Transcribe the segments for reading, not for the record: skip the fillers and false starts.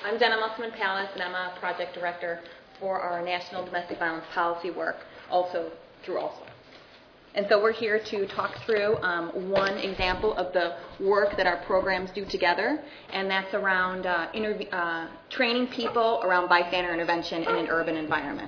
I'm Jenna Musselman-Pallas, and I'm a project director for our National Domestic Violence Policy work, also through ALSO. And so we're here to talk through one example of the work that our programs do together, and that's around training people around bystander intervention in an urban environment.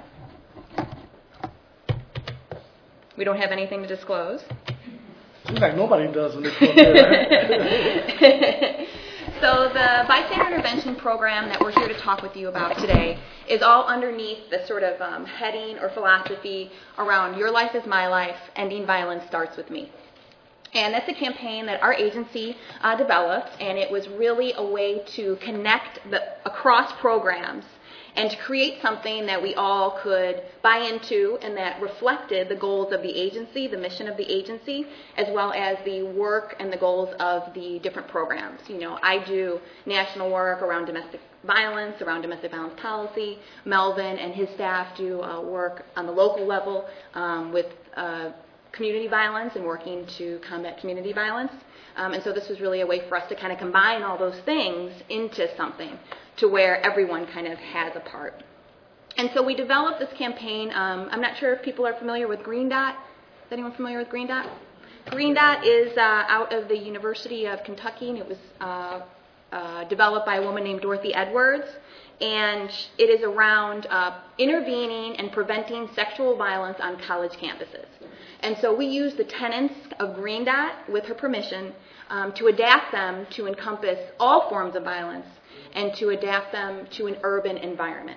We don't have anything to disclose. Seems like nobody does when they come here. So the bystander intervention program that we're here to talk with you about today is all underneath the sort of heading or philosophy around Your Life is My Life, Ending Violence Starts With Me. And that's a campaign that our agency developed, and it was really a way to connect across programs and to create something that we all could buy into and that reflected the goals of the agency, the mission of the agency, as well as the work and the goals of the different programs. You know, I do national work around domestic violence policy. Melvin and his staff do work on the local level with community violence and working to combat community violence. And so this was really a way for us to kind of combine all those things into something to where everyone kind of has a part. And so we developed this campaign. I'm not sure if people are familiar with Green Dot. Is anyone familiar with Green Dot? Green Dot is out of the University of Kentucky, and it was developed by a woman named Dorothy Edwards. And it is around intervening and preventing sexual violence on college campuses. And so we use the tenets of Green Dot, with her permission, to adapt them to encompass all forms of violence and to adapt them to an urban environment.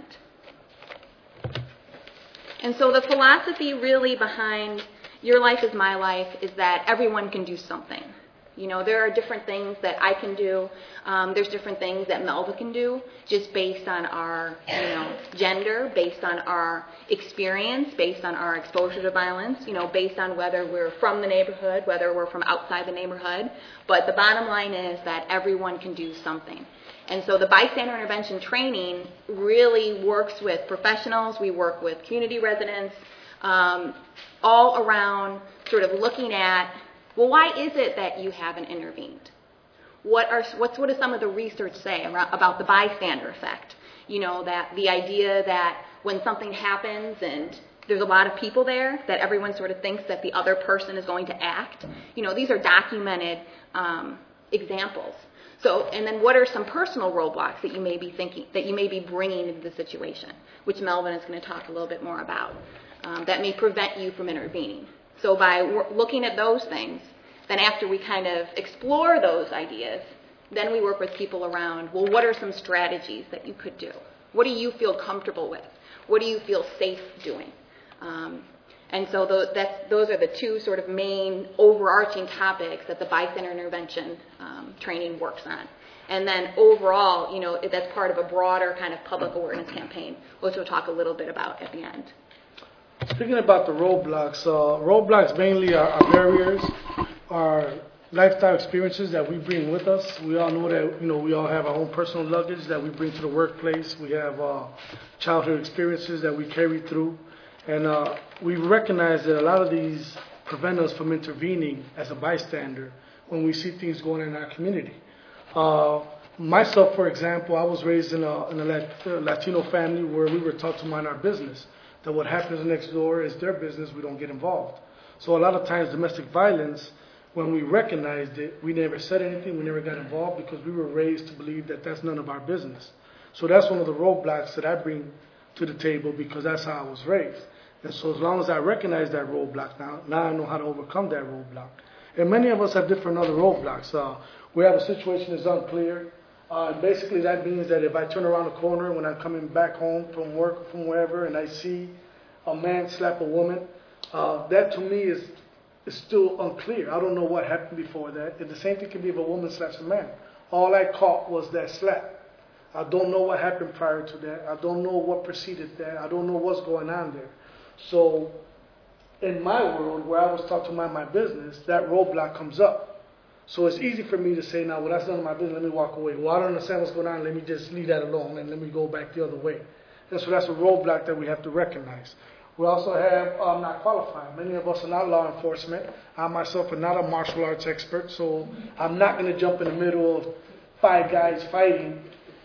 And so the philosophy really behind Your Life is My Life is that everyone can do something. You know, there are different things that I can do. There's different things that Melva can do, just based on our, gender, based on our experience, based on our exposure to violence, based on whether we're from the neighborhood, whether we're from outside the neighborhood. But the bottom line is that everyone can do something. And so the bystander intervention training really works with professionals. We work with community residents, all around sort of looking at, well, why is it that you haven't intervened? What does some of the research say about the bystander effect? That the idea that when something happens and there's a lot of people there, that everyone sort of thinks that the other person is going to act. These are documented examples. So, and then what are some personal roadblocks that you may be bringing into the situation, which Melvin is going to talk a little bit more about, that may prevent you from intervening. So by looking at those things, then after we kind of explore those ideas, then we work with people around, well, what are some strategies that you could do? What do you feel comfortable with? What do you feel safe doing? And so those are the two sort of main overarching topics that the bystander intervention training works on. And then overall, that's part of a broader kind of public awareness campaign, which we'll talk a little bit about at the end. Speaking about the roadblocks mainly are barriers, are lifestyle experiences that we bring with us. We all know that, we all have our own personal luggage that we bring to the workplace. We have childhood experiences that we carry through. And we recognize that a lot of these prevent us from intervening as a bystander when we see things going on in our community. Myself, for example, I was raised in a Latino family where we were taught to mind our business, that what happens next door is their business, we don't get involved. So a lot of times domestic violence, when we recognized it, we never said anything, we never got involved because we were raised to believe that that's none of our business. So that's one of the roadblocks that I bring to the table because that's how I was raised. And so as long as I recognize that roadblock now I know how to overcome that roadblock. And many of us have different other roadblocks. We have a situation that's unclear. And basically that means that if I turn around the corner when I'm coming back home from work or from wherever and I see a man slap a woman, that to me is still unclear. I don't know what happened before that. And the same thing can be if a woman slaps a man. All I caught was that slap. I don't know what happened prior to that. I don't know what preceded that. I don't know what's going on there. So in my world, where I was taught to mind my business, that roadblock comes up. So it's easy for me to say, now, well, that's none of my business, let me walk away. Well, I don't understand what's going on, let me just leave that alone and let me go back the other way. And so that's a roadblock that we have to recognize. We also have not qualified. Many of us are not law enforcement. I myself am not a martial arts expert, so I'm not going to jump in the middle of 5 guys fighting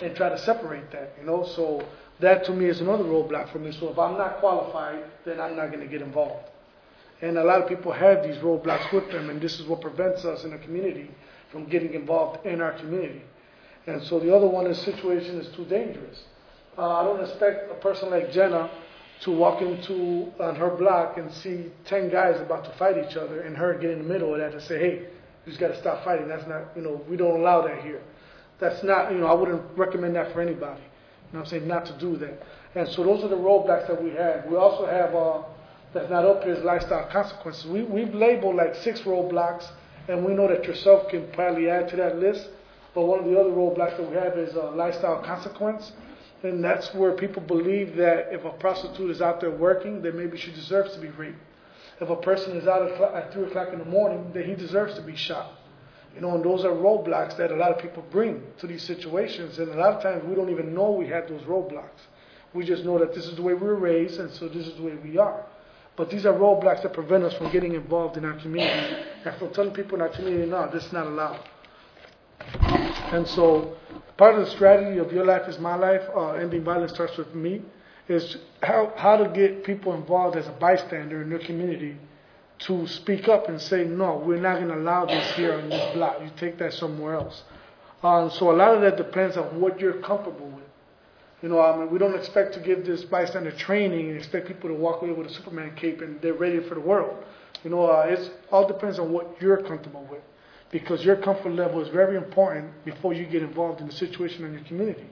and try to separate that, you know. So that to me is another roadblock for me. So if I'm not qualified, then I'm not going to get involved. And a lot of people have these roadblocks with them, and this is what prevents us in the community from getting involved in our community. And so the other one is situation is too dangerous. I don't expect a person like Jenna to walk into on her block and see 10 guys about to fight each other and her get in the middle of that and say, hey, you just got to stop fighting. That's not, you know, we don't allow that here. That's not, you know, I wouldn't recommend that for anybody. You know what I'm saying? Not to do that. And so those are the roadblocks that we have. We also have, that's not up here, is lifestyle consequences. We've labeled like 6 roadblocks, and we know that yourself can probably add to that list. But one of the other roadblocks that we have is lifestyle consequence. And that's where people believe that if a prostitute is out there working, then maybe she deserves to be raped. If a person is out at 3 o'clock in the morning, then he deserves to be shot. You know, and those are roadblocks that a lot of people bring to these situations. And a lot of times we don't even know we had those roadblocks. We just know that this is the way we were raised, and so this is the way we are. But these are roadblocks that prevent us from getting involved in our community and from telling people in our community, no, this is not allowed. And so part of the strategy of Your Life is My Life, Ending Violence Starts With Me, is how to get people involved as a bystander in their community to speak up and say, no, we're not going to allow this here on this block. You take that somewhere else. So a lot of that depends on what you're comfortable with. You know, I mean, we don't expect to give this bystander training and expect people to walk away with a Superman cape and they're ready for the world. You know, it all depends on what you're comfortable with, because your comfort level is very important before you get involved in the situation in your community.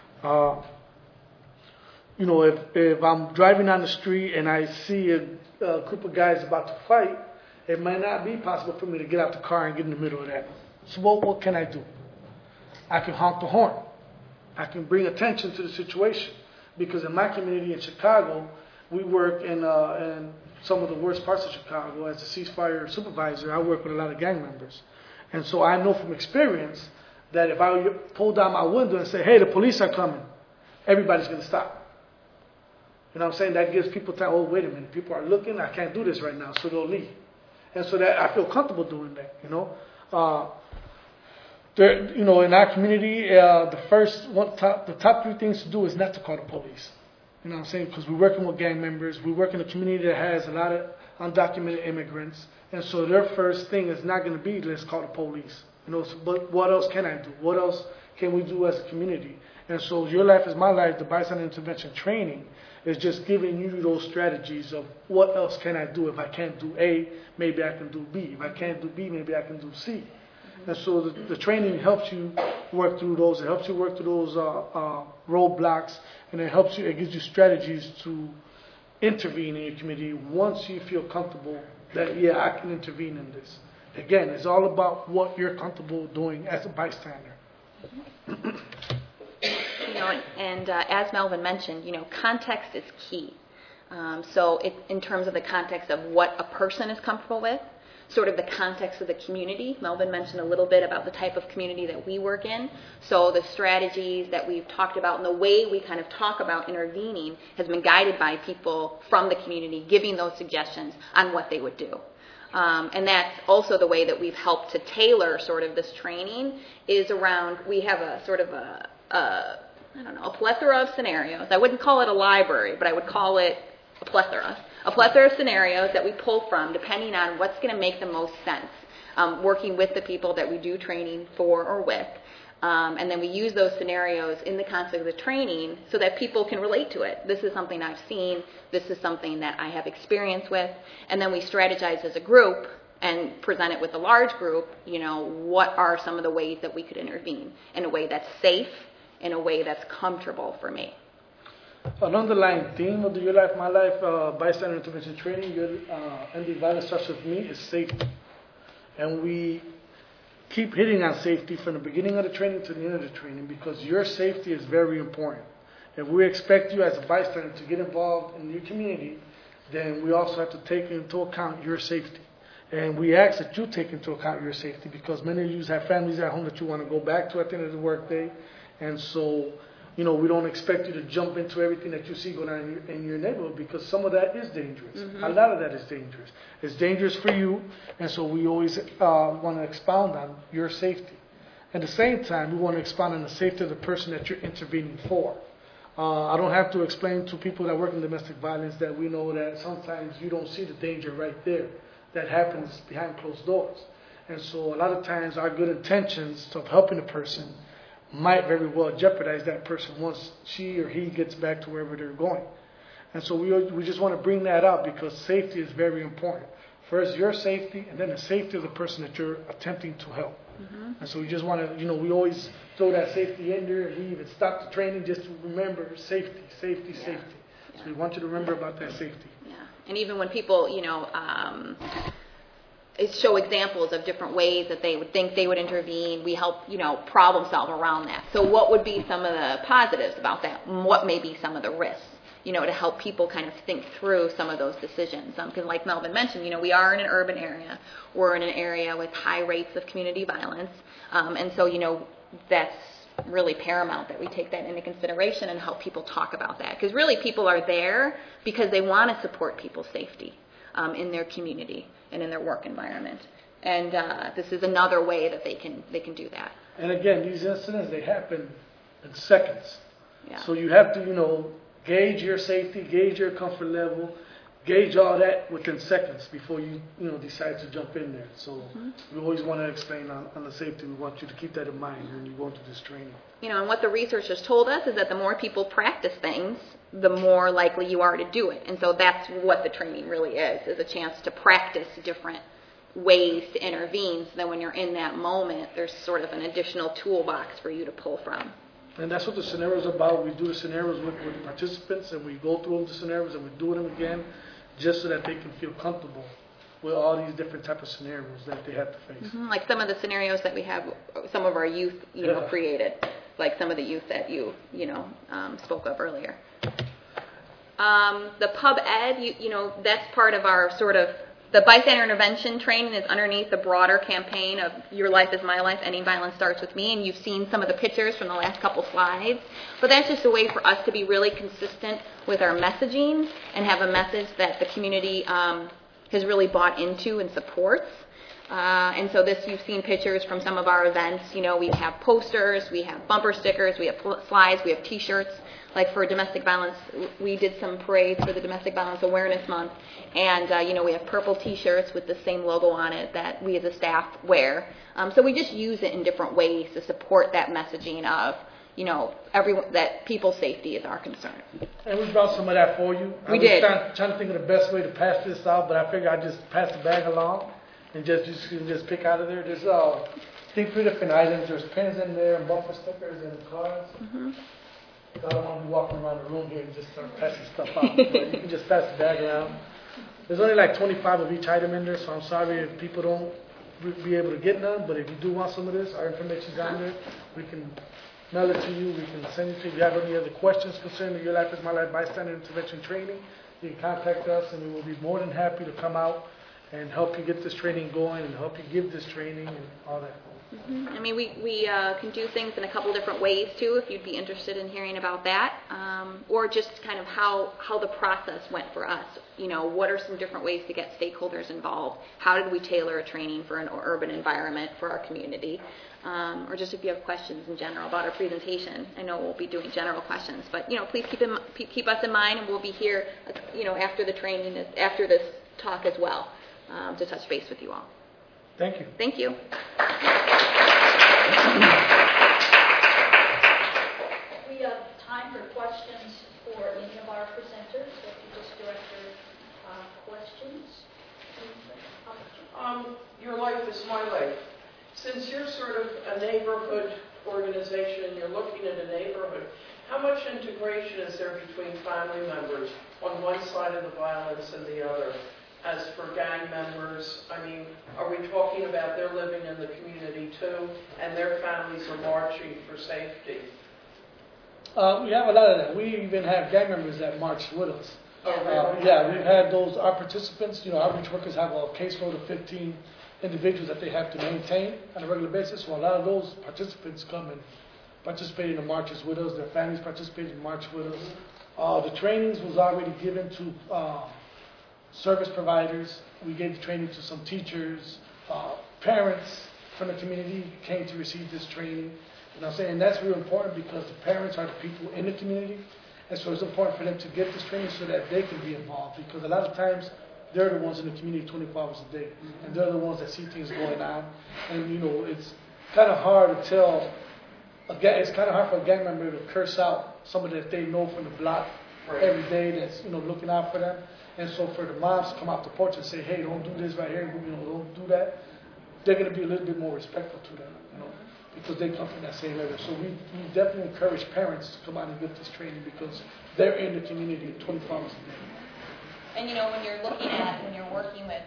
You know, if I'm driving down the street and I see a group of guys about to fight, it might not be possible for me to get out the car and get in the middle of that. So what can I do? I can honk the horn. I can bring attention to the situation, because in my community in Chicago, we work in some of the worst parts of Chicago. As a ceasefire supervisor, I work with a lot of gang members. And so I know from experience that if I pull down my window and say, hey, the police are coming, everybody's going to stop. You know what I'm saying? That gives people time, oh, wait a minute, people are looking, I can't do this right now, so they'll leave. And so that I feel comfortable doing that, you know. You know, in our community, the top 3 things to do is not to call the police. You know what I'm saying? Because we're working with gang members. We work in a community that has a lot of undocumented immigrants. And so their first thing is not going to be, let's call the police. You know, but what else can I do? What else can we do as a community? And so Your Life is My Life, the bystander intervention training, is just giving you those strategies of what else can I do. If I can't do A, maybe I can do B. If I can't do B, maybe I can do C. And so the training helps you work through those. It helps you work through those roadblocks, and it gives you strategies to intervene in your community once you feel comfortable that, yeah, I can intervene in this. Again, it's all about what you're comfortable doing as a bystander. You know, and as Melvin mentioned, you know, context is key. So in terms of the context of what a person is comfortable with, sort of the context of the community. Melvin mentioned a little bit about the type of community that we work in. So the strategies that we've talked about and the way we kind of talk about intervening has been guided by people from the community giving those suggestions on what they would do. And that's also the way that we've helped to tailor sort of this training is around, we have a sort of a plethora of scenarios. I wouldn't call it a library, but I would call it a plethora of scenarios that we pull from depending on what's going to make the most sense, working with the people that we do training for or with. And then we use those scenarios in the context of the training so that people can relate to it. This is something I've seen. This is something that I have experience with. And then we strategize as a group and present it with a large group, you know, what are some of the ways that we could intervene in a way that's safe, in a way that's comfortable for me. An underlying theme of the Your Life, My Life bystander intervention training, Ending Violence Starts With Me, is safety. And we keep hitting on safety from the beginning of the training to the end of the training because your safety is very important. If we expect you as a bystander to get involved in your community, then we also have to take into account your safety. And we ask that you take into account your safety because many of you have families at home that you want to go back to at the end of the workday. And so, you know, we don't expect you to jump into everything that you see going on in your neighborhood because some of that is dangerous. Mm-hmm. A lot of that is dangerous. It's dangerous for you, and so we always want to expound on your safety. At the same time, we want to expand on the safety of the person that you're intervening for. I don't have to explain to people that work in domestic violence that we know that sometimes you don't see the danger right there that happens behind closed doors. And so a lot of times our good intentions of helping a person might very well jeopardize that person once she or he gets back to wherever they're going. And so we just want to bring that up because safety is very important. First, your safety, and then the safety of the person that you're attempting to help. Mm-hmm. And so we just want to, we always throw that safety in there. We even stop the training just to remember safety. Yeah. So we want you to remember about that safety. Yeah. And even when people, show examples of different ways that they would think they would intervene, we help, problem solve around that. So what would be some of the positives about that? What may be some of the risks? To help people kind of think through some of those decisions. Because like Melvin mentioned, we are in an urban area. We're in an area with high rates of community violence. And so, that's really paramount that we take that into consideration and help people talk about that. Because really people are there because they want to support people's safety in their community and in their work environment. And this is another way that they can do that. And again, these incidents, they happen in seconds. Yeah. So you have to, gauge your safety, gauge your comfort level, gauge all that within seconds before you decide to jump in there. So we always want to explain on the safety. We want you to keep that in mind when you go into this training. And what the research has told us is that the more people practice things, the more likely you are to do it. And so that's what the training really is a chance to practice different ways to intervene. So that when you're in that moment, there's sort of an additional toolbox for you to pull from. And that's what the scenario is about. We do the scenarios with the participants, and we go through the scenarios, and we do them again, just so that they can feel comfortable with all these different type of scenarios that they have to face. Mm-hmm. Like some of the scenarios that we have, some of our youth, created, like some of the youth that you spoke of earlier. The pub ed, that's part of our sort of. The bystander intervention training is underneath the broader campaign of Your Life is My Life, Ending Violence Starts With Me, and you've seen some of the pictures from the last couple slides. But that's just a way for us to be really consistent with our messaging and have a message that the community has really bought into and supports. And so you've seen pictures from some of our events. We have posters, we have bumper stickers, we have slides, we have T-shirts. Like for domestic violence, we did some parades for the Domestic Violence Awareness Month. And, we have purple T-shirts with the same logo on it that we as a staff wear. So we just use it in different ways to support that messaging of, everyone, that people's safety is our concern. And we brought some of that for you. We did. I was trying to think of the best way to pass this out, but I figured I'd just pass the bag along and just pick out of there. There's 3 different items. There's pens in there and bumper stickers and cards. Mm-hmm. I don't want to be walking around the room here and just start passing stuff out. You can just pass the bag around. There's only like 25 of each item in there, so I'm sorry if people don't be able to get none, but if you do want some of this, our information's on there. We can mail it to you. We can send it to you. If you have any other questions concerning Your Life is My Life Bystander Intervention Training, you can contact us, and we will be more than happy to come out and help you get this training going and help you give this training and all that. Mm-hmm. I mean, we can do things in a couple different ways, too, if you'd be interested in hearing about that, or just kind of how the process went for us. What are some different ways to get stakeholders involved? How did we tailor a training for an urban environment for our community? Or just if you have questions in general about our presentation. I know we'll be doing general questions, but, please keep us in mind, and we'll be here, after the training, after this talk as well, to touch base with you all. Thank you. Thank you. We have time for questions for any of our presenters. If you just direct your questions. Your Life is My Life. Since you're sort of a neighborhood organization, you're looking at a neighborhood, how much integration is there between family members on one side of the violence and the other? As for gang members, I mean, are we talking about they're living in the community too, and their families are marching for safety? We have a lot of that. We even have gang members that march with us. Oh, really? Yeah, we've had those. Our participants, outreach workers have a caseload of 15 individuals that they have to maintain on a regular basis. So a lot of those participants come and participate in the marches with us. Their families participate in the march with us. The trainings was already given to service providers. We gave the training to some teachers, parents, from the community came to receive this training. You know what I'm saying? And that's real important because the parents are the people in the community. And so it's important for them to get this training so that they can be involved. Because a lot of times, they're the ones in the community 24 hours a day. And they're the ones that see things going on. And, you know, it's kind of hard to tell. It's kind of hard for a gang member to curse out somebody that they know from the block every day that's, you know, looking out for them. And so for the moms to come out the porch and say, hey, don't do this right here, you know, don't do that, they're going to be a little bit more respectful to them, you know, because they come from that same area. So we definitely encourage parents to come out and get this training because they're in the community 24 hours a day. And, you know, when you're working with,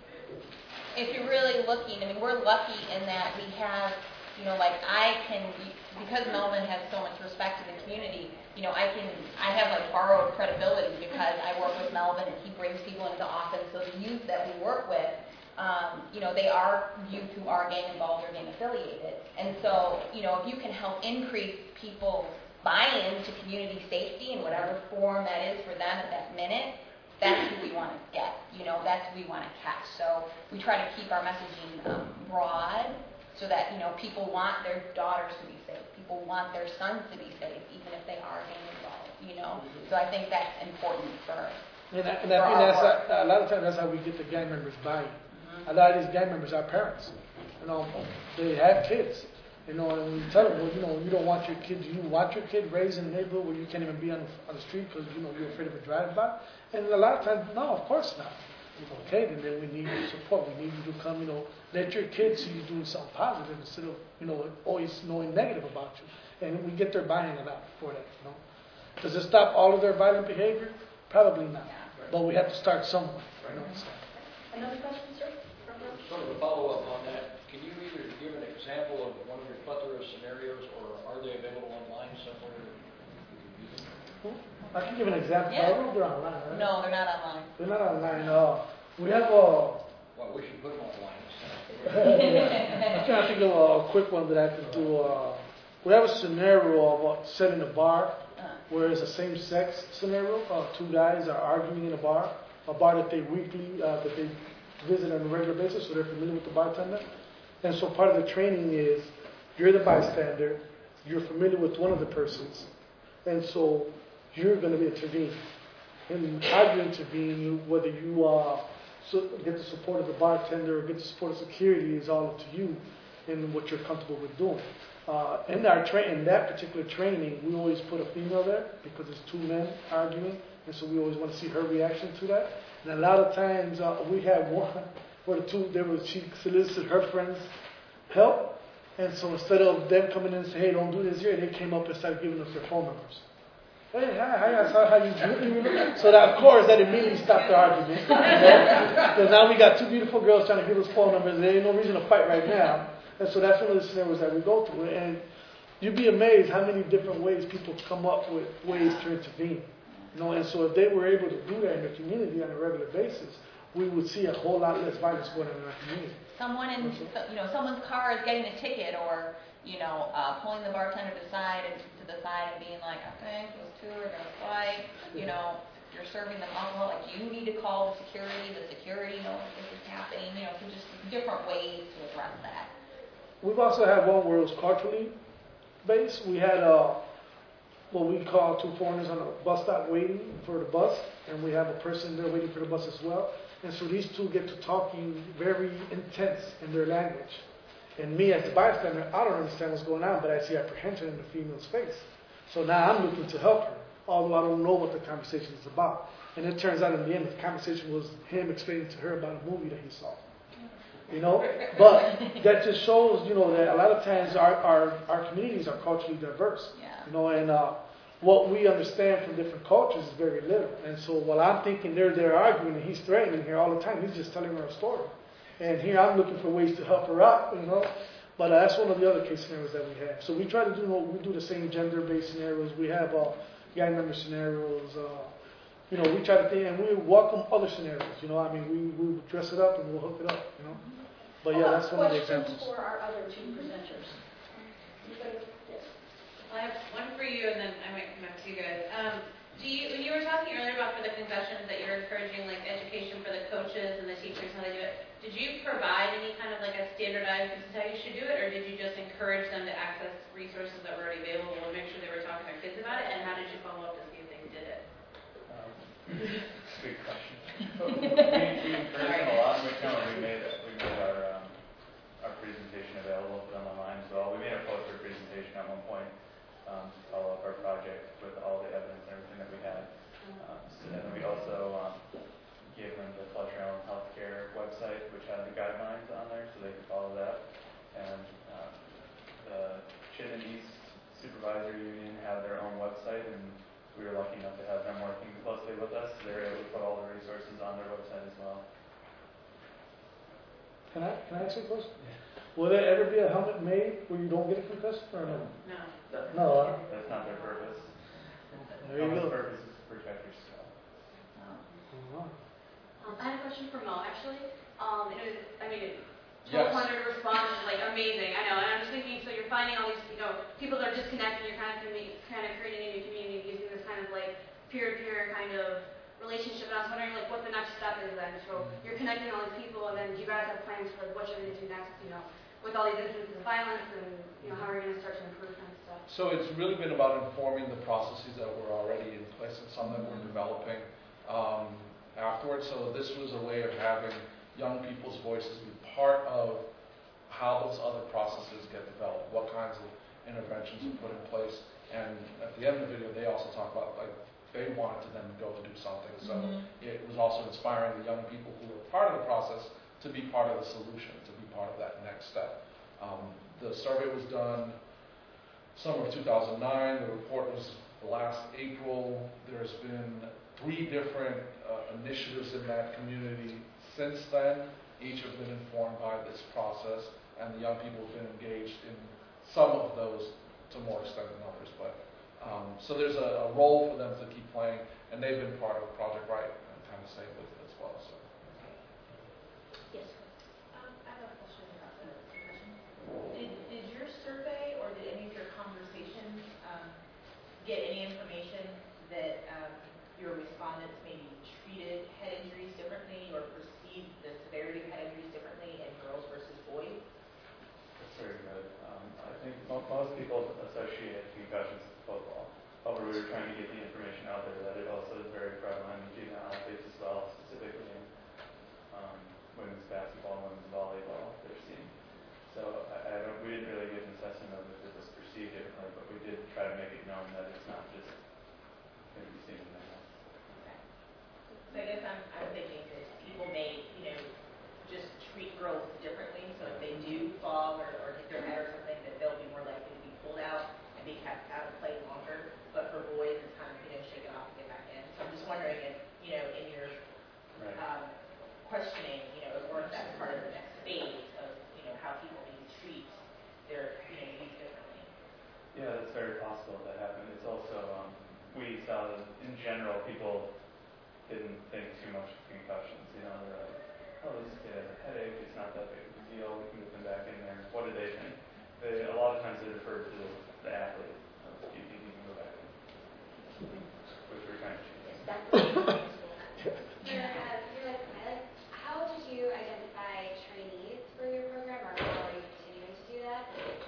if you're really looking, I mean, we're lucky in that we have, you know, like because Melvin has so much respect in the community, you know, I have like borrowed credibility because I work with Melvin and he brings people into the office. So the youth that we work with, you know, they are youth who are gang involved or gang affiliated. And so, you know, if you can help increase people's buy-in to community safety in whatever form that is for them at that minute, that's who we want to get. You know, that's who we want to catch. So we try to keep our messaging broad so that, you know, people want their daughters to be safe. People want their sons to be safe, even if they are gang involved, you know. So I think that's important for And I think that's a lot of times that's how we get the gang members buy-in. A lot of these gang members are parents. You know, they have kids. You know, and we tell them, well, you know, you don't want your kid. Do you want your kid raised in a neighborhood where you can't even be on the street because, you know, you're afraid of a drive-by? And a lot of times, no, of course not. Okay, then we need your support. We need you to come, you know, let your kids see you doing something positive instead of, you know, always knowing negative about you. And we get their buy-in a lot for that, you know. Does it stop all of their violent behavior? Probably not. But we have to start somewhere, you know. So. Another question, sir? Sort of a follow-up on that. Can you either give an example of one of your plethora of scenarios, or are they available online somewhere? I can give an example. Yeah. I don't know if they're online, right? No, they're not online. They're not online. We have Well, we should put them online. I'm trying to think of a quick one that I could do. We have a scenario of setting a bar where it's a same-sex scenario. Two guys are arguing in a bar that they that they visit on a regular basis, so they're familiar with the bartender. And so part of the training is you're the bystander, you're familiar with one of the persons, and so you're going to be intervening. And how you intervene, whether you get the support of the bartender or get the support of security, is all up to you and what you're comfortable with doing. In that particular training, we always put a female there because it's two men arguing, and so we always want to see her reaction to that. And a lot of times we had one where she solicited her friends' help, and so instead of them coming in and saying, hey, don't do this here, they came up and started giving us their phone numbers. Hey, hi, how you doing? So that, of course, that immediately stopped the argument. Because now we got two beautiful girls trying to give us phone numbers. There ain't no reason to fight right now. And so that's one of the scenarios that we go through. And you'd be amazed how many different ways people come up with ways to intervene. You know, and so if they were able to do that in the community on a regular basis, we would see a whole lot less violence going on in our community. Someone's car is getting a ticket, or pulling the bartender to the side and being like, I think those two are going to fight. You're serving them alcohol. Like, you need to call the security. The security knows this is happening. So just different ways to address that. We've also had one where it was culturally based. We had what we call two foreigners on a bus stop waiting for the bus, and we have a person there waiting for the bus as well. And so these two get to talking very intense in their language. And me as the bystander, I don't understand what's going on, but I see apprehension in the female's face. So now I'm looking to help her, although I don't know what the conversation is about. And it turns out in the end, the conversation was him explaining to her about a movie that he saw. But that just shows, that a lot of times our communities are culturally diverse. Yeah. And what we understand from different cultures is very little. And so while I'm thinking they're there arguing and he's threatening her all the time, he's just telling her a story. And here I'm looking for ways to help her out, But that's one of the other case scenarios that we have. So we try to do the same gender-based scenarios. We have gang member scenarios. We try to think, and we welcome other scenarios. We dress it up and we'll hook it up. But yeah, that's one of the examples. Questions for our other two presenters. Yes. I have one for you, and then I might come back to you guys. When you were talking earlier about for the concessions that you're encouraging like education for the coaches and the teachers how they do it, did you provide any kind of like a standardized, this is how you should do it, or did you just encourage them to access resources that were already available and make sure they were talking to their kids about it, and how did you follow up to see if they did it? Good question. We encouraged them a lot. We made our presentation available for them online as well. We made a poster presentation at one point to follow up our project with all the evidence and everything that we had. And then we also gave them the Flushing Island Healthcare website, which had the guidelines on there, so they could follow that. And the Chittenden East Supervisor Union had their own website, and we were lucky enough to have them working closely with us. They were able to put all the resources on their website as well. Can I ask you a question? Will there ever be a helmet made where you don't get a concussion or no? No. No. That's not their purpose. There you Helmet's go. purpose is to protect your skull. I have a question for Mo, actually. Yes. 1,200 responses, like amazing. I know, and I'm just thinking. So you're finding all these, people that are disconnected. You're kind of creating a new community using this kind of like peer-to-peer kind of relationship. And I was wondering, like, what the next step is then. So you're connecting all these people, and then do you guys have plans for like, what you're going to do next? With all these instances of violence, and how are you going to start to improve and stuff? So it's really been about informing the processes that were already in place and some that we're developing afterwards. So this was a way of having young people's voices be part of how those other processes get developed, what kinds of interventions are put in place. And at the end of the video, they also talk about, like, they wanted to then go and do something. So it was also inspiring the young people who were part of the process to be part of the solution, to be part of that next step. The survey was done summer of 2009. The report was last April. There's been 3 different initiatives in that community since then. Each have been informed by this process, and the young people have been engaged in some of those to more extent than others. But so there's a role for them to keep playing, and they've been part of Project Right and kind of stay with it as well. So. Yes. I have a question about the concussion. Did your survey or did any of your conversations get any information that your respondents maybe treated head injuries differently or perceived the severity of head injuries differently in girls versus boys? That's very good. I think most people associate concussions with football. However, we were trying to get the information out there that it also is very prevalent in female athletes as well, specifically in women's basketball and women's volleyball, they're seeing. So we didn't really get an assessment of if it was perceived differently, but we did try to make it known that it's not just going to be seen in the house. Okay. So I guess I'm thinking that people may, just treat girls differently. So if they do fall or hit their head or something, that they'll be more likely to be pulled out and be kept out of play longer. But for boys, it's kind of, shake it off and get back in. So I'm just wondering if, in your questioning, or if that's part of the next phase of, how people maybe treat their, youth differently. Yeah, that's very possible that happened. It's also, we saw that in general, people didn't think too much of concussions. They're like, oh, this kid has a headache. It's not that big of a deal. We can get them back in there. What do they think? A lot of times they refer to the athlete. Do you think you can go back in? Which we're trying to change. How did you identify trainees for your program, or how are you continuing to do that?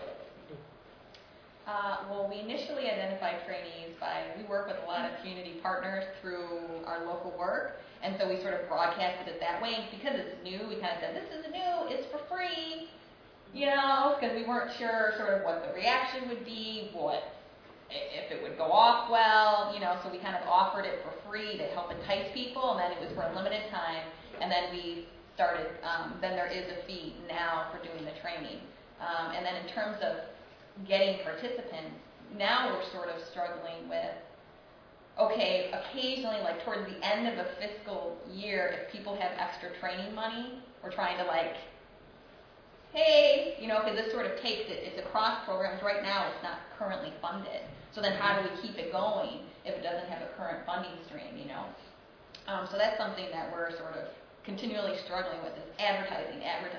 Well, we initially identified trainees we work with a lot of community partners through our local work, and so we sort of broadcasted it that way. Because it's new, we kind of said, this is new, it's for free, because we weren't sure sort of what the reaction would be, if it would go off well, so we kind of offered it for free to help entice people, and then it was for a limited time, and then we started, then there is a fee now for doing the training. And then in terms of getting participants, now we're sort of struggling with, okay, occasionally, like towards the end of a fiscal year, if people have extra training money, we're trying to hey, because this sort of takes it, it's across programs. Right now, it's not currently funded. So then how do we keep it going if it doesn't have a current funding stream, So that's something that we're sort of continually struggling with is advertising,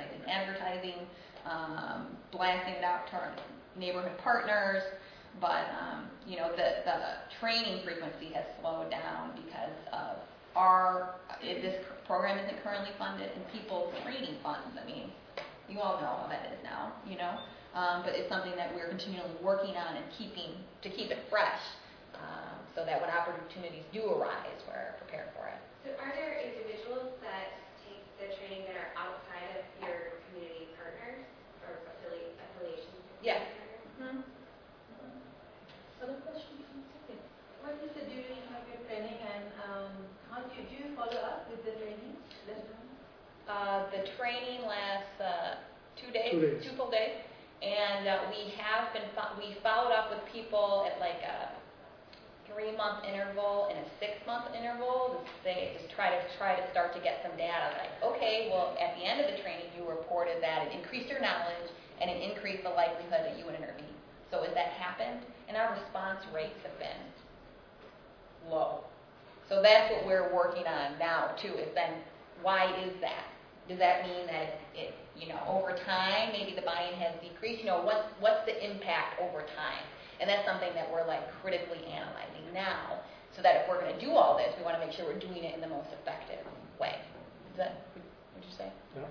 blasting it out to our neighborhood partners. But, the training frequency has slowed down because of this program isn't currently funded, and people's training funds, I mean, you all know how that is now, you know? But it's something that we're continually working on and to keep it fresh, so that when opportunities do arise, we're prepared for it. So are there individuals that take the training that are outside of your community partners or affiliations? Yes. Mm-hmm. Other questions? Okay. What is the duration of your training, and how do you follow up with the training? The training lasts 2 days, 2 days. 2 full days, and we followed up with people at like a 3-month interval and a 6-month interval. They just try to start to get some data. Like, okay, well, at the end of the training, you reported that it increased your knowledge and it increased the likelihood that you would intervene. So has that happened? And our response rates have been low. So that's what we're working on now too. Is then why is that? Does that mean that it over time maybe the buy-in has decreased? What's the impact over time? And that's something that we're like critically analyzing now, so that if we're going to do all this, we want to make sure we're doing it in the most effective way. Is that what you say? Yeah.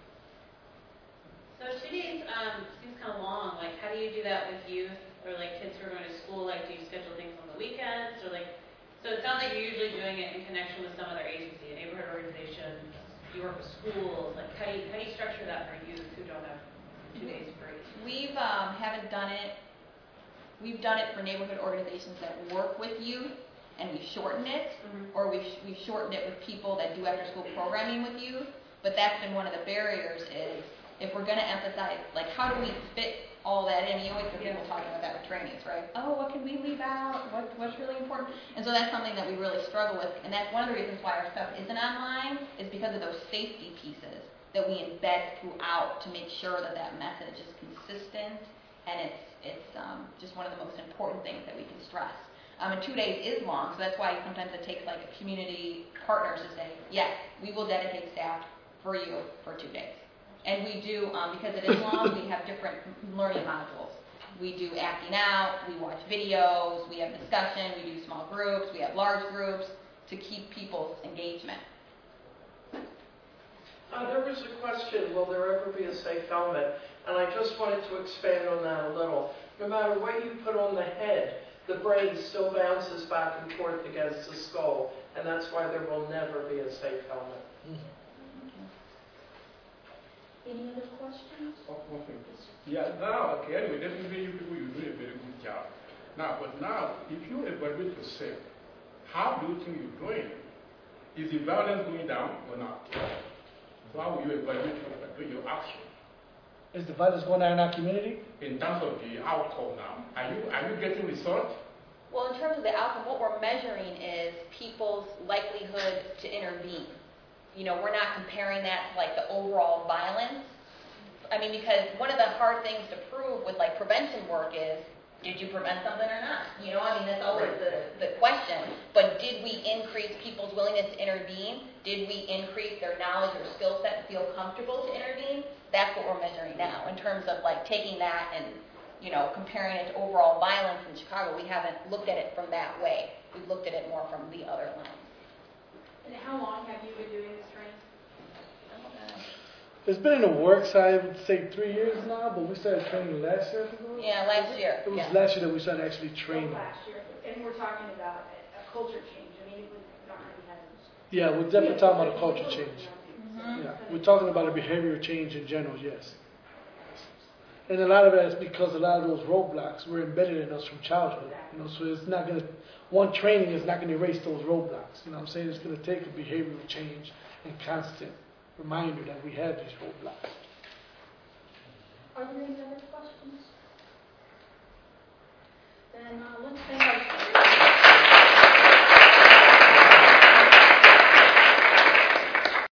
So 2 days seems kind of long. Like, how do you do that with youth or like kids who are going to school? Like, do you schedule things on the weekends or like? So it sounds like you're usually doing it in connection with some other agency, a neighborhood organization. You work with schools. Like, how do you structure that for youth who don't have 2 days free? We've haven't done it. We've done it for neighborhood organizations that work with youth, and we've shortened it, or we've shortened it with people that do after-school programming with youth. But that's been one of the barriers is if we're going to emphasize, like, how do we fit all that in? You always hear people talking about that with trainings, right? Oh, what can we leave out? What's really important? And so that's something that we really struggle with, and that's one of the reasons why our stuff isn't online is because of those safety pieces that we embed throughout to make sure that that message is consistent, and it's just one of the most important things that we can stress. And 2 days is long, so that's why sometimes it takes like community partners to say, yes, we will dedicate staff for you for 2 days. And we do, because it is long, we have different learning modules. We do acting out, we watch videos, we have discussion, we do small groups, we have large groups to keep people's engagement. There was a question, will there ever be a safe helmet? And I just wanted to expand on that a little. No matter what you put on the head, the brain still bounces back and forth against the skull, and that's why there will never be a safe helmet. Any other questions? One thing. Yeah, now, okay, anyway, definitely you people, you do a very good job. Now, but now, if you evaluate yourself, how do you think you're doing? Is the violence going down or not? How will you evaluate your action? Is the violence going on in our community? In terms of the outcome now, are you getting results? Well, in terms of the outcome, what we're measuring is people's likelihood to intervene. We're not comparing that to like the overall violence. I mean, because one of the hard things to prove with like prevention work is, did you prevent something or not? That's always the question. But did we increase people's willingness to intervene? Did we increase their knowledge or skill set to feel comfortable to intervene? That's what we're measuring now in terms of like taking that and, comparing it to overall violence in Chicago. We haven't looked at it from that way. We've looked at it more from the other lens. And how long have you been doing this training? It's been in the works, I would say 3 years now, but we started training last year. Yeah, last year. It was yeah. last year that we started actually training. Last year, and we're talking about a culture change. I mean, it was not really having. Yeah, we're definitely talking about a culture change. Mm-hmm. Yeah, we're talking about a behavior change in general, yes. And a lot of that is because a lot of those roadblocks were embedded in us from childhood. So it's not going to, one training is not going to erase those roadblocks. You know what I'm saying? It's going to take a behavioral change and constant reminder that we have these roadblocks. Are there any other questions? Then let's thank